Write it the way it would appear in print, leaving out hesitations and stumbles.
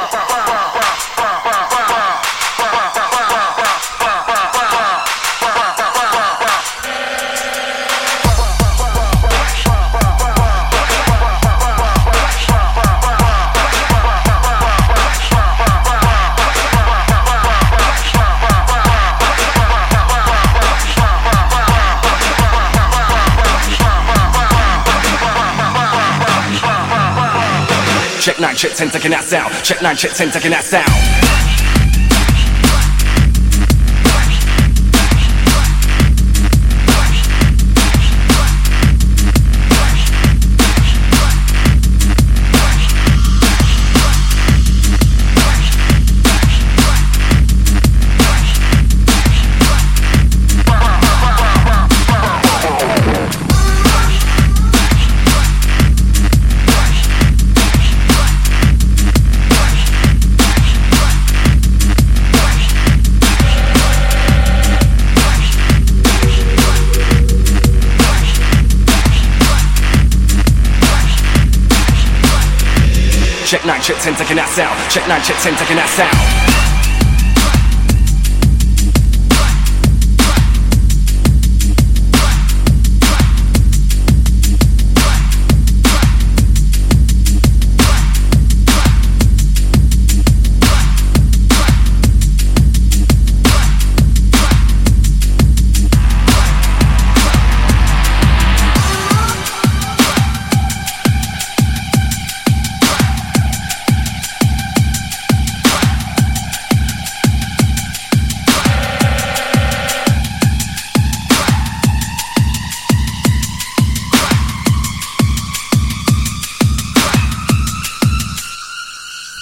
Check 9, check 10, taking that sound. Check 9, check 10, taking that sound. Check 9, check 10, taking that sound. Check 9, check 10, taking that sound.